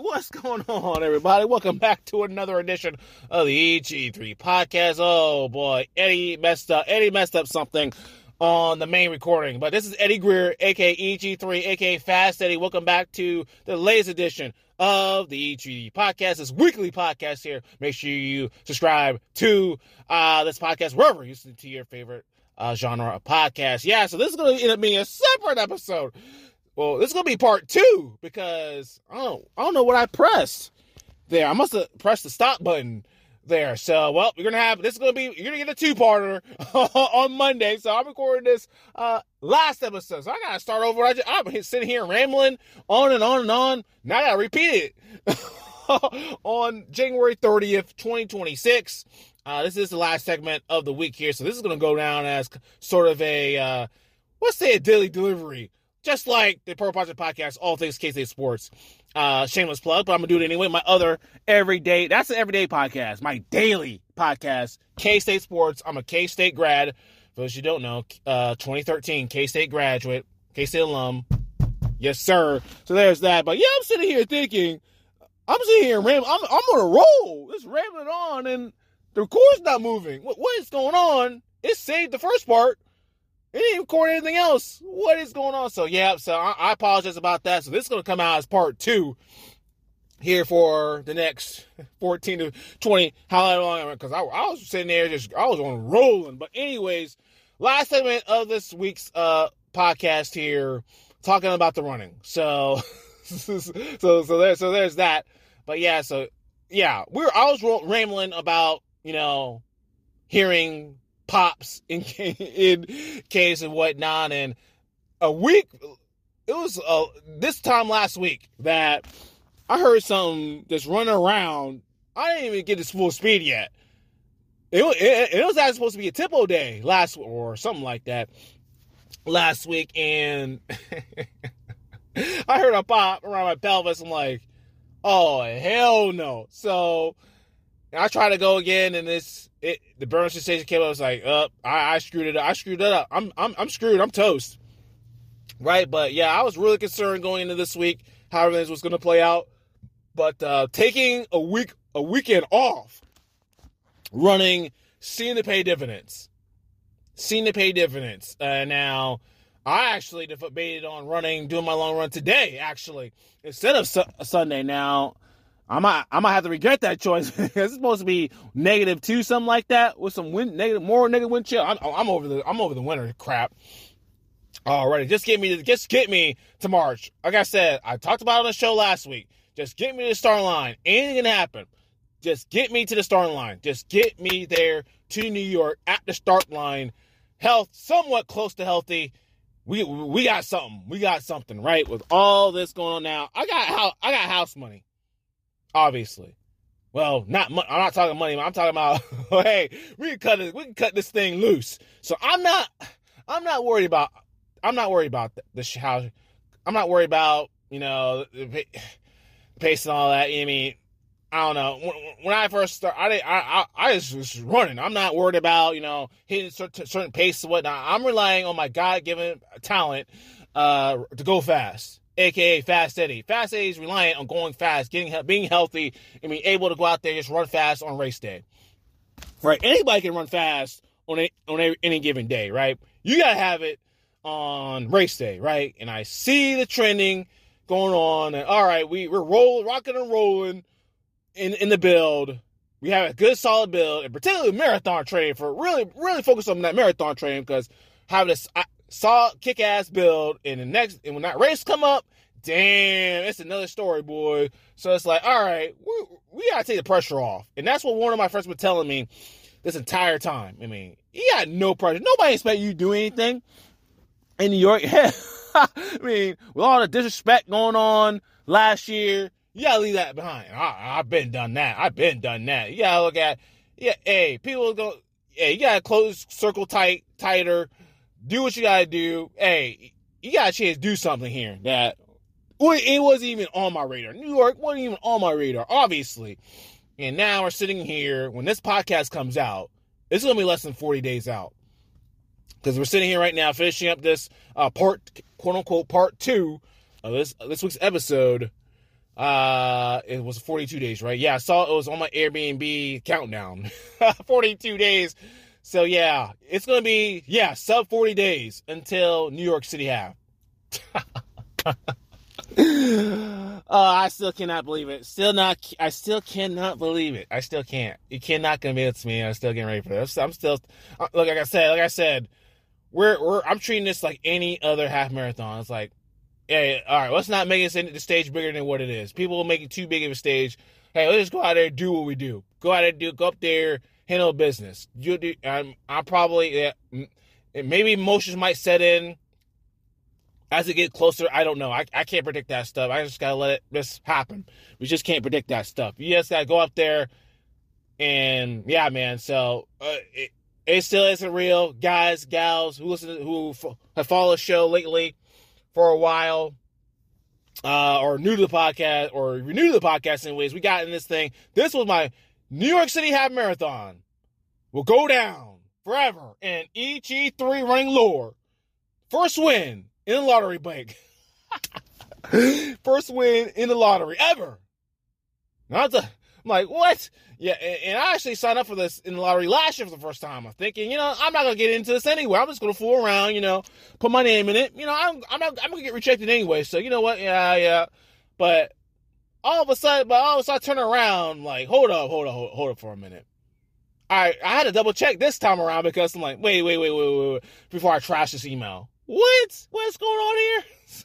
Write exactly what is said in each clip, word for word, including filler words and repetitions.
What's going on, everybody? Welcome back to another edition of the E G three podcast. Oh boy, Eddie messed up. Eddie messed up something on the main recording, but this is Eddie Greer, aka E G three, aka Fast Eddie. Welcome back to the latest edition of the E G podcast. This weekly podcast here. Make sure you subscribe to uh, this podcast wherever you listen to your favorite uh, genre of podcast. Yeah, so this is going to end up being a separate episode. Well, this is going to be part two because I don't, I don't know what I pressed there. I must have pressed the stop button there. So, well, we're going to have, this is going to be, you're going to get a two-parter on Monday. So I'm recording this uh, last episode. So I got to start over. I just, I'm sitting here rambling on and on and on. Now I got to repeat it on January thirtieth, twenty twenty-six. Uh, this is the last segment of the week here. So this is going to go down as sort of a, uh, let's say a daily delivery. Just like the Pro Project Podcast, all things K-State sports. Uh, shameless plug, but I'm going to do it anyway. My other everyday, that's an everyday podcast. My daily podcast, K-State sports. I'm a K-State grad. For those you don't know, uh, twenty thirteen K-State graduate, K-State alum. Yes, sir. So there's that. But yeah, I'm sitting here thinking, I'm sitting here rambling. I'm, I'm on a roll. It's rambling on, and the record's not moving. What, what is going on? It saved the first part. It didn't record anything else. What is going on? So, yeah, so I, I apologize about that. So, this is going to come out as part two here for the next fourteen to twenty, however long, because I, I was sitting there just, I was on rolling. But, anyways, last segment of this week's uh, podcast here, talking about the running. So, so, so, there, so there's that. But, yeah, so, yeah, we were, I was rambling about, you know, hearing pops in in case and whatnot, and a week it was uh, this time last week that I heard something just running around. I didn't even get its full speed yet. It, it, it was actually supposed to be a tempo day last or something like that last week, and I heard a pop around my pelvis. I'm like, oh hell no! So I try to go again, and this it the burn sensation came up. I was like, up, uh, I, I screwed it up. I screwed it up. I'm I'm I'm screwed. I'm toast. Right, but yeah, I was really concerned going into this week how everything was going to play out. But uh, taking a week a weekend off, running seemed to pay dividends. Seemed to pay dividends. Uh, now, I actually debated on running, doing my long run today. Actually, instead of su- Sunday. Now, I might, I might have to regret that choice because it's supposed to be negative two, something like that, with some wind, negative, more negative wind chill. I'm, I'm over the, I'm over the winter crap already. Just get me, to, just get me to March. Like I said, I talked about it on the show last week. Just get me to the starting line. Anything can happen. Just get me to the starting line. Just get me there to New York at the start line. Health, somewhat close to healthy. We, we got something. We got something, right? With all this going on now, I got house, I got house money. Obviously. Well, not mo- I'm not talking money. I'm talking about, hey, we can cut it. We can cut this thing loose. So I'm not, I'm not worried about, I'm not worried about the, the how, I'm not worried about, you know, the pace and all that. I mean, I don't know. When, when I first started, I, didn't, I, I, I just was running. I'm not worried about, you know, hitting certain, certain pace and whatnot. I'm relying on my God-given talent uh, to go fast. A K A Fast Eddie. Fast Eddie is reliant on going fast, getting being healthy, and being able to go out there and just run fast on race day. Right? Anybody can run fast on a, on a, any given day, right? You got to have it on race day, right? And I see the trending going on, and all right, we, we're rolling, rocking and rolling in, in the build. We have a good, solid build, and particularly marathon training for really, really focus on that marathon training because having this solid, kick-ass build, and the next, and when that race come up, damn, it's another story, boy. So it's like, all right, we, we got to take the pressure off. And that's what one of my friends was telling me this entire time. I mean, you got no pressure. Nobody expect you to do anything in New York. I mean, with all the disrespect going on last year, you got to leave that behind. I, I've been done that. I've been done that. You got to look at, yeah, hey, people go, hey, you got to close circle tight, tighter, do what you got to do. Hey, you got a chance to do something here that it wasn't even on my radar. New York wasn't even on my radar, obviously. And now we're sitting here. When this podcast comes out, it's going to be less than forty days out. Because we're sitting here right now finishing up this uh, part, quote-unquote, part two of this, this week's episode Uh, it was forty-two days, right? Yeah, I saw it was on my Airbnb countdown. forty-two days. So yeah, it's going to be, yeah, sub forty days until New York City half. uh, I still cannot believe it. Still not, I still cannot believe it. I still can't. You cannot convince me. I'm still getting ready for this. I'm still, look, like I said, like I said, we're, we're, I'm treating this like any other half marathon. It's like, hey, all right, let's not make it the stage bigger than what it is. People will make it too big of a stage. Hey, let's just go out there and do what we do. Go out there, do, go up there, handle business. You do. I'm, I'm probably, yeah, maybe emotions might set in as it get closer. I don't know. I, I can't predict that stuff. I just gotta let it just happen. We just can't predict that stuff. You just gotta go up there, and yeah, man. So uh, it, it still isn't real, guys, gals who listen, to, who have followed the show lately for a while, uh, or new to the podcast, or you're new to the podcast anyways. We got in this thing. This was my New York City half marathon. Will go down forever in E G three running lore. First win in the lottery bank. First win in the lottery ever. Not the, I'm like, what? Yeah, and, and I actually signed up for this in the lottery last year for the first time. I'm thinking, you know, I'm not gonna get into this anyway. I'm just gonna fool around, you know, put my name in it. You know, I'm I'm not, I'm gonna get rejected anyway. So you know what? Yeah, yeah. But all of a sudden, but all of a sudden, I turn around, like, hold up, hold up, hold, hold up for a minute. I I had to double check this time around because I'm like, wait, wait, wait, wait, wait, wait, before I trash this email. What? What's going on here?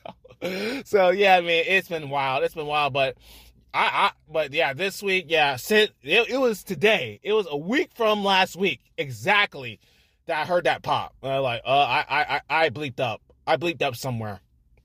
So, so yeah, man, it's been wild. It's been wild, but I, I but yeah, this week, yeah, it, it was today. It was a week from last week exactly that I heard that pop. I was like, uh, I, I, I bleeped up. I bleeped up somewhere.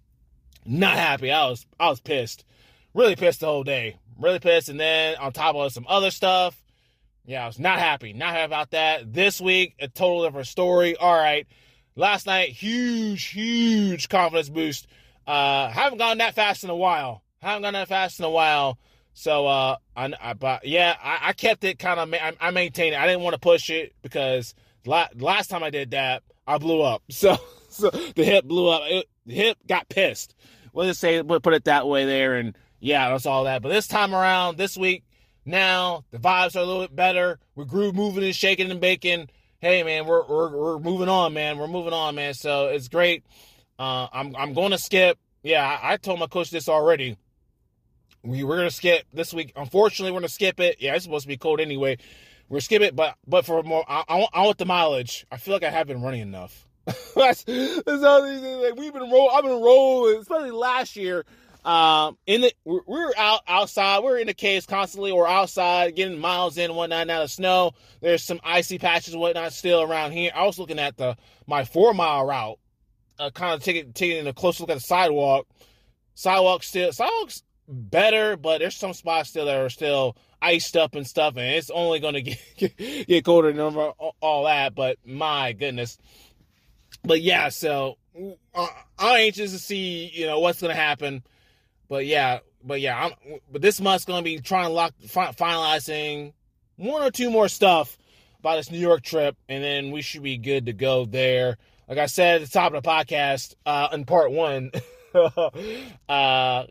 Not happy. I was, I was pissed. Really pissed the whole day. Really pissed, and then on top of some other stuff. Yeah, I was not happy. Not happy about that. This week, a total different story. All right. Last night, huge, huge confidence boost. Uh, haven't gone that fast in a while. Haven't gone that fast in a while. So, uh, I, I but yeah, I, I kept it kind of, I, I maintained it. I didn't want to push it because la- last time I did that, I blew up. So, so the hip blew up. It, the hip got pissed. We'll just say, we'll put it that way there. And yeah, that's all that. But this time around, this week, now the vibes are a little bit better. We're groove moving and shaking and baking. Hey man, we're we're we're moving on, man. We're moving on, man. So it's great. Uh, I'm I'm going to skip. Yeah, I, I told my coach this already. We we're gonna skip this week. Unfortunately, we're gonna skip it. Yeah, it's supposed to be cold anyway. We're skip it, but but for more, I, I, want, I want the mileage. I feel like I haven't been running enough. that's, that's all these things. Like, we've been roll. I've been rolling, especially last year. Um, in the we we're out outside. We're in the caves constantly, or outside getting miles in and whatnot. Now the snow, there's some icy patches and whatnot still around here. I was looking at the my four mile route, uh, kind of taking taking a close look at the sidewalk. Sidewalk still sidewalks better, but there's some spots still that are still iced up and stuff, and it's only going to get, get get colder than all, all that. But my goodness, but yeah, so uh, I'm anxious to see you know what's going to happen. But yeah, but yeah, I'm, but this month's gonna be trying to lock, fi- finalizing one or two more stuff about this New York trip, and then we should be good to go there. Like I said at the top of the podcast, uh, in part one, uh, well,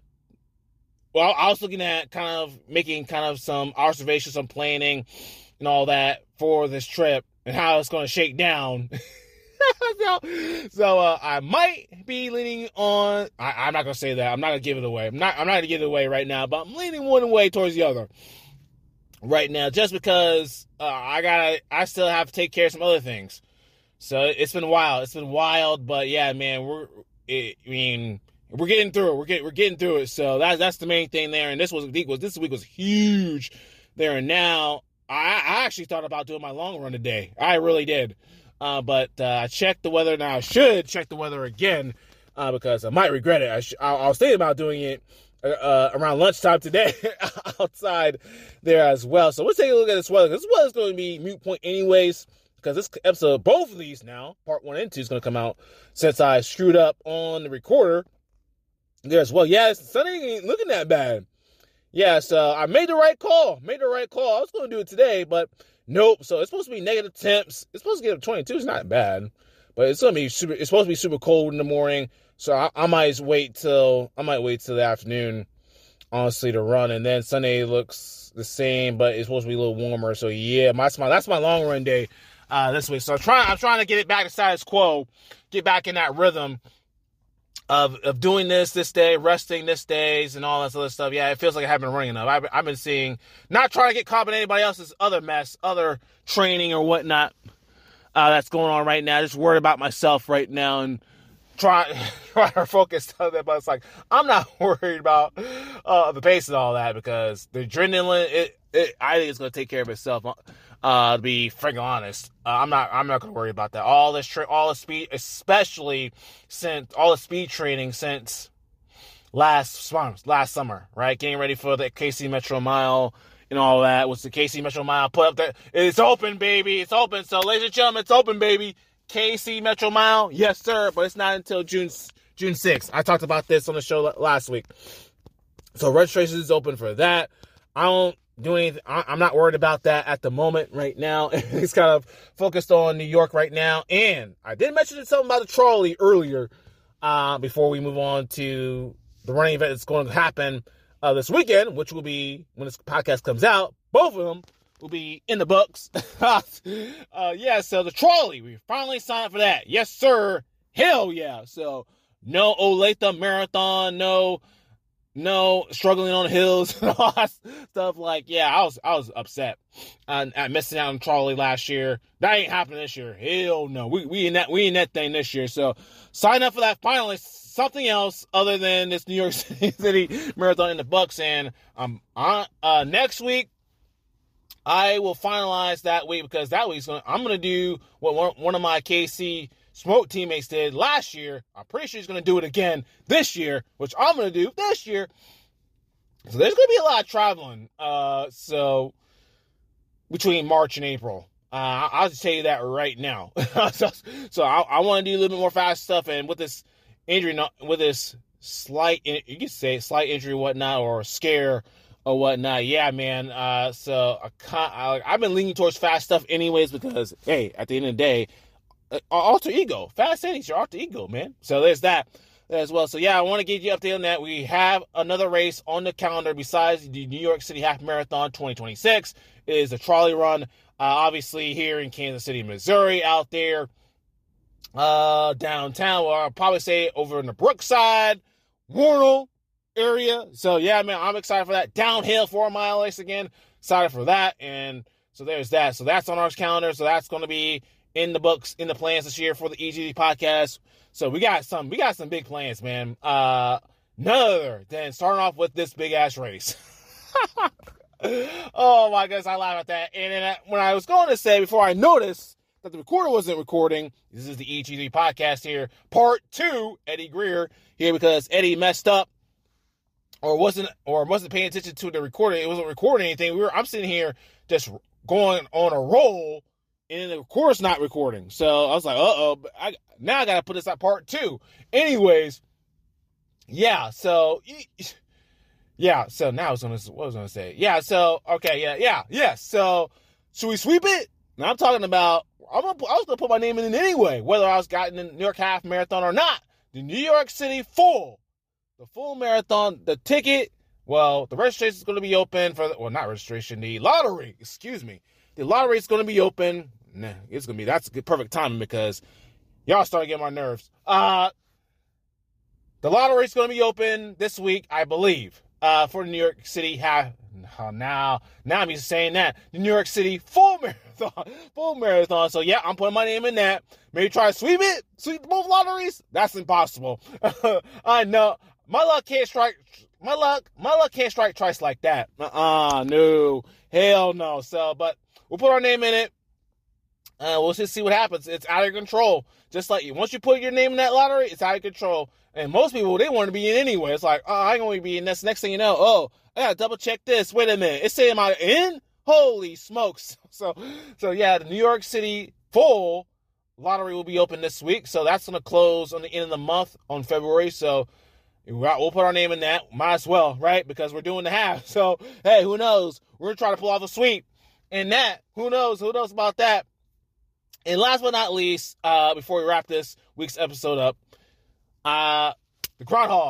I was looking at kind of making kind of some observations, some planning, and all that for this trip and how it's gonna shake down. so, so uh, I might be leaning on. I, I'm not gonna say that. I'm not gonna give it away. I'm not. I'm not gonna give it away right now. But I'm leaning one way towards the other right now, just because uh, I gotta. I still have to take care of some other things. So it's been wild. It's been wild. But yeah, man, we're. It, I mean, we're getting through it. We're getting. We're getting through it. So that's that's the main thing there. And this was was this week was huge there. And now I, I actually thought about doing my long run today. I really did. Uh, but uh, I checked the weather. Now I should check the weather again uh, because I might regret it. I, sh- I-, I was thinking about doing it uh, around lunchtime today outside there as well. So let's take a look at this weather. This weather's going to be moot point anyways because this episode, both of these now, part one and two, is going to come out since I screwed up on the recorder there as well. Yeah, the sun ain't looking that bad. Yeah, so I made the right call. Made the right call. I was going to do it today, but nope. So it's supposed to be negative temps. It's supposed to get up twenty-two. It's not bad, but it's gonna be super. It's supposed to be super cold in the morning. So I, I might wait till I might wait till the afternoon honestly, to run. And then Sunday looks the same, but it's supposed to be a little warmer. So yeah, my, my that's my long run day uh, this week. So I'm trying, I'm trying to get it back to status quo, get back in that rhythm of of doing this this day, resting this days, and all that other stuff. Yeah, it feels like I haven't been running enough. I've, I've been seeing, not trying to get caught in anybody else's other mess, other training or whatnot uh, that's going on right now. Just worried about myself right now and try, try to focus on that. But it's like, I'm not worried about uh, the pace and all that, because the adrenaline, it, it I think it's going to take care of itself. Uh, to be frankly honest, uh, I'm not. I'm not gonna worry about that. All this, tra- all the speed, especially since all the speed training since last last summer, right? Getting ready for the K C Metro Mile and all that. Was the K C Metro Mile put up there? It's open, baby. It's open. So, ladies and gentlemen, it's open, baby. K C Metro Mile, yes, sir. But it's not until June June sixth. I talked about this on the show last week. So registration is open for that. I don't do anything. I'm not worried about that at the moment right now. It's kind of focused on New York right now. And I did mention something about the trolley earlier uh, before we move on to the running event that's going to happen uh, this weekend, which will be when this podcast comes out. Both of them will be in the books. uh, yeah, so the trolley, we finally signed up for that. Yes, sir. Hell yeah. So no Olathe Marathon, no... No, struggling on hills and all that stuff. Like, yeah, I was I was upset uh, at missing out on trolley last year. That ain't happening this year. Hell no. We we in that we in that thing this year. So sign up for that. Finally, something else other than this New York City Marathon in the books. And um, uh, uh, next week I will finalize that week, because that week's gonna I'm gonna do what one, one of my K C Smoke teammates did last year. I'm pretty sure he's going to do it again this year, which I'm going to do this year. So there's going to be a lot of traveling. Uh, so between March and April, uh, I'll just tell you that right now. so so I, I want to do a little bit more fast stuff. And with this injury, with this slight, you can say slight injury, or whatnot, or scare or whatnot. Yeah, man. Uh, so I, I, I've been leaning towards fast stuff anyways, because hey, at the end of the day, Uh, alter ego. Fast Eddie's your alter ego, man. So there's that as well. So yeah, I want to give you an update on that. We have another race on the calendar besides the New York City Half Marathon twenty twenty-six. It is a trolley run, uh, obviously here in Kansas City, Missouri, out there uh, downtown, or I'll probably say over in the Brookside, Warnell area. So yeah, man, I'm excited for that. Downhill four mile race again. Excited for that. And so there's that. So that's on our calendar. So that's going to be in the books, in the plans this year for the E G T podcast. So we got some, we got some big plans, man. Uh, none other than starting off with this big ass race. Oh my goodness, I laugh at that. And then I, when I was going to say, before I noticed that the recorder wasn't recording, this is the E G T podcast here, part two, Eddie Greer here, because Eddie messed up or wasn't, or wasn't paying attention to the recording. It wasn't recording anything. We were, I'm sitting here just going on a roll, and the recorder's not recording. So I was like, uh-oh, I, now I got to put this at part two. Anyways, yeah, so, yeah, so now I was going to, what was I going to say? Yeah, so, okay, yeah, yeah, yeah, so, should we sweep it? Now I'm talking about, I'm gonna, I was going to put my name in it anyway, whether I was gotten in the New York Half Marathon or not. The New York City Full, the full marathon, the ticket, well, the registration is going to be open for, well, not registration, the lottery, excuse me. The lottery is going to be open. Nah, it's going to be, that's a good, perfect timing, because y'all started getting my nerves. Uh, the lottery is going to be open this week, I believe, uh, for the New York City half. Oh, now, now I'm just saying that. The New York City full marathon, full marathon. So yeah, I'm putting my name in that. Maybe try to sweep it, sweep both lotteries. That's impossible. I know. My luck can't strike. My luck, my luck can't strike twice like that. Uh-uh, no. Hell no. So, but we'll put our name in it. Uh, we'll just see what happens. It's out of control. Just like, once you put your name in that lottery, it's out of control. And most people, they want to be in anyway. It's like, oh, I ain't going to be in this. Next thing you know, oh, I got to double check this. Wait a minute. It's saying I'm in? Holy smokes. So, so yeah, the New York City full lottery will be open this week. So that's going to close on the end of the month on February. So we'll put our name in that. Might as well, right? Because we're doing the half. So, hey, who knows? We're going to try to pull off a sweep in that. Who knows? Who knows about that? And last but not least, uh, before we wrap this week's episode up, uh, the Groundhog.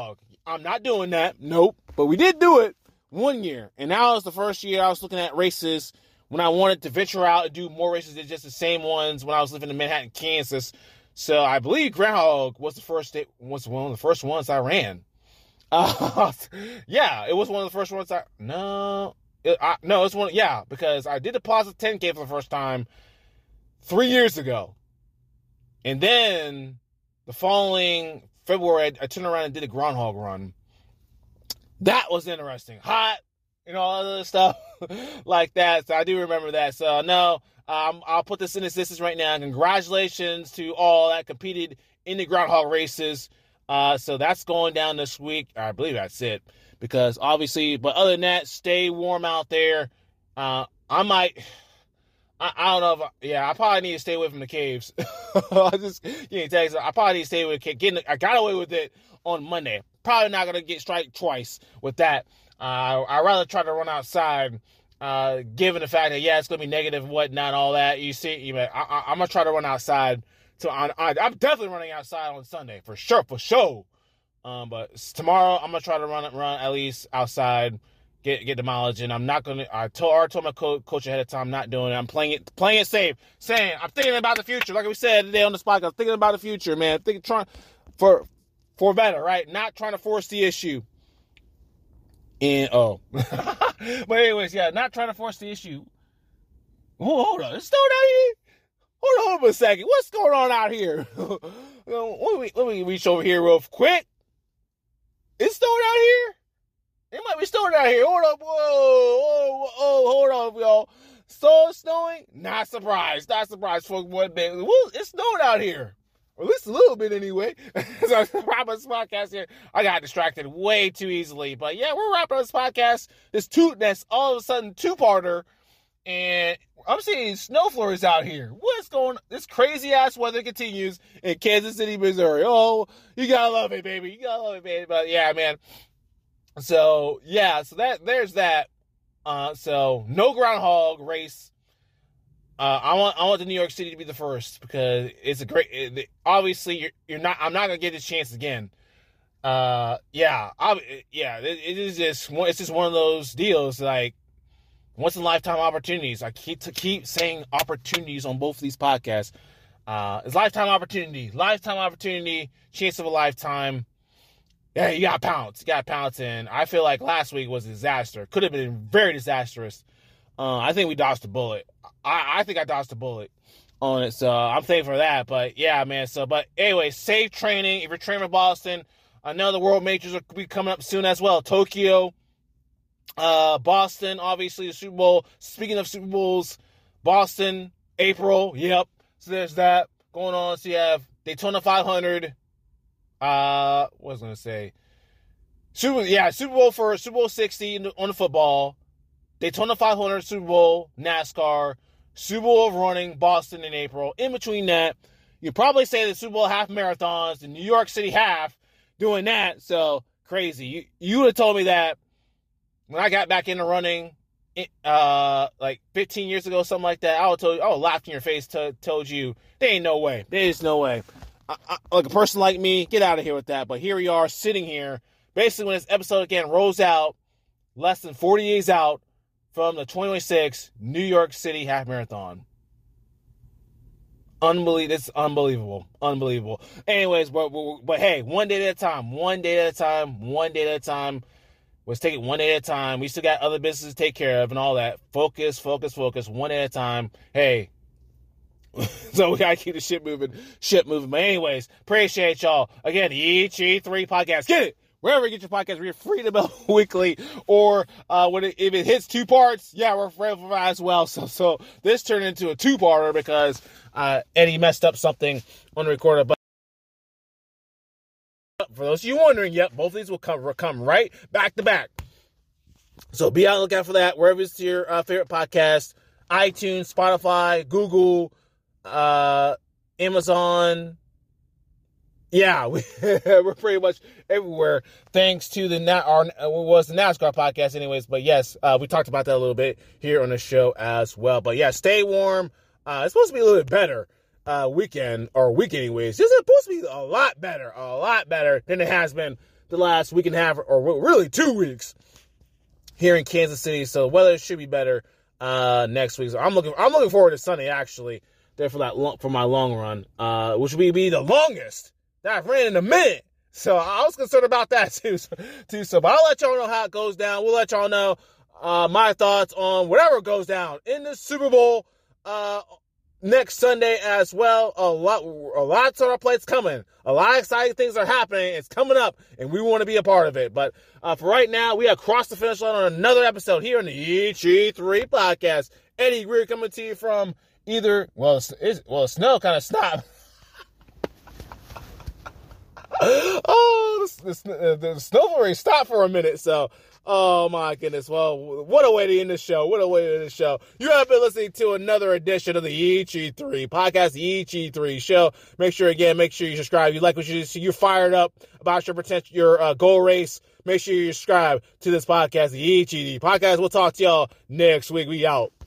I'm not doing that. Nope. But we did do it one year. And now was the first year I was looking at races when I wanted to venture out and do more races than just the same ones when I was living in Manhattan, Kansas. So I believe Groundhog was the first was one of the first ones I ran. Uh, yeah, it was one of the first ones I no, it, I, no, it's one. Yeah, because I did the Plaza ten K for the first time three years ago, and then the following February I, I turned around and did a Groundhog run. That was interesting, hot, you know, all other stuff like that. So I do remember that. So no. Um, I'll put this in existence right now. Congratulations to all that competed in the Groundhog races. Uh, so that's going down this week. I believe that's it. Because obviously, but other than that, stay warm out there. Uh, I might, I, I don't know if, I, yeah, I probably need to stay away from the caves. I just, you know, tell you, I probably need to stay away with getting. I got away with it on Monday. Probably not going to get strike twice with that. Uh, I'd rather try to run outside. Uh, given the fact that, yeah, it's going to be negative and whatnot, all that, you see, you know, I, I, I'm going to try to run outside. So I, I, I'm definitely running outside on Sunday, for sure, for sure. Um, but tomorrow, I'm going to try to run run at least outside, get get the mileage in. I'm not going to, I told, I told my co- coach ahead of time, I'm not doing it. I'm playing it playing it safe, saying, I'm thinking about the future. Like we said today on the spot, I'm thinking about the future, man. Thinking, trying, for, for better, right? Not trying to force the issue. And, oh. But anyways, yeah, not trying to force the issue. Oh, hold on. It's snowing out here? Hold on, hold on a second. What's going on out here? let, me, let me reach over here real quick. It's snowing out here? It might be snowing out here. Hold up. Whoa. Whoa. Whoa. Hold on, y'all. So it's snowing? Not surprised. Not surprised for one bit. It's snowing out here. Or at least a little bit anyway. So I wrap up this podcast here. I got distracted way too easily. But yeah, we're wrapping up this podcast. This two that's all of a sudden two-parter. And I'm seeing snow flurries out here. What's going on? This crazy ass weather continues in Kansas City, Missouri. Oh, you gotta love it, baby. You gotta love it, baby. But yeah, man. So yeah, so that there's that. Uh so no Groundhog race. Uh, I want I want the New York City to be the first because it's a great. It, obviously, you're you're not. I'm not gonna get this chance again. Uh, yeah, I, yeah. It, it is just it's just one of those deals like once in a lifetime opportunities. I keep to keep saying opportunities on both of these podcasts. Uh, it's lifetime opportunity, lifetime opportunity, chance of a lifetime. Yeah, you got pounce, you got pounce, and I feel like last week was a disaster. Could have been very disastrous. Uh, I think we dodged a bullet. I, I think I dodged a bullet on it, so I'm thankful for that. But yeah, man. So, but anyway, safe training. If you're training in Boston, I know the World Majors will be coming up soon as well. Tokyo, uh, Boston, obviously the Super Bowl. Speaking of Super Bowls, Boston, April. Yep. So there's that going on. So you have Daytona five hundred. Uh, what was I gonna say? Super, yeah, Super Bowl for Super Bowl sixty on the football. Daytona five hundred, Super Bowl, NASCAR, Super Bowl of running, Boston in April. In between that, you probably say the Super Bowl half marathons, the New York City half, doing that. So, crazy. You you would have told me that when I got back into running, uh, like fifteen years ago, something like that. I would told you, I would laughed in your face, t- told you, there ain't no way. There is no way. I, I, like a person like me, get out of here with that. But here we are, sitting here. Basically, when this episode again rolls out, less than forty days out, from the twenty twenty-six New York City Half Marathon. Unbelievable. It's unbelievable. Unbelievable. Anyways, but, but, but hey, one day at a time. One day at a time. One day at a time. Let's take it one day at a time. We still got other businesses to take care of and all that. Focus, focus, focus. One day at a time. Hey. So we gotta keep the shit moving. Shit moving. But anyways, appreciate y'all. Again, the E G three Podcast. Get it! Wherever you get your podcast, we're Freedom Weekly, or uh, when it, if it hits two parts, yeah, we're Freedom as well. So, so this turned into a two-parter because uh, Eddie messed up something on the recorder. But for those of you wondering, yep, both of these will come will come right back to back. So be on the lookout for that wherever it's your uh, favorite podcast: iTunes, Spotify, Google, uh, Amazon. Yeah, we, we're pretty much everywhere, thanks to the our was the NASCAR podcast, anyways. But yes, uh, we talked about that a little bit here on the show as well. But yeah, stay warm. Uh, it's supposed to be a little bit better uh, weekend or week, anyways. This is supposed to be a lot better, a lot better than it has been the last week and a half, or really two weeks here in Kansas City. So weather should be better uh, next week. So I'm looking I'm looking forward to Sunday, actually, there for that long, for my long run, uh, which will be the longest that I've ran in a minute. So I was concerned about that too. So, too. So, but I'll let y'all know how it goes down. We'll let y'all know uh, my thoughts on whatever goes down in the Super Bowl uh, next Sunday as well. A lot, a lot's on our plates coming. A lot of exciting things are happening. It's coming up, and we want to be a part of it. But uh, for right now, we have crossed the finish line on another episode here on the E G three podcast. Eddie Greer coming to you from either well, it's, it's, well, the snow kind of stopped. oh, the, the, the snowflurry stopped for a minute, so, oh my goodness. Well, what a way to end the show. What a way to end the show. You have been listening to another edition of the E G three podcast, the E G three show. Make sure, again, make sure you subscribe. You like what you see, you're fired up about your potential, your uh, goal race. Make sure you subscribe to this podcast, the E G three podcast. We'll talk to y'all next week. We out.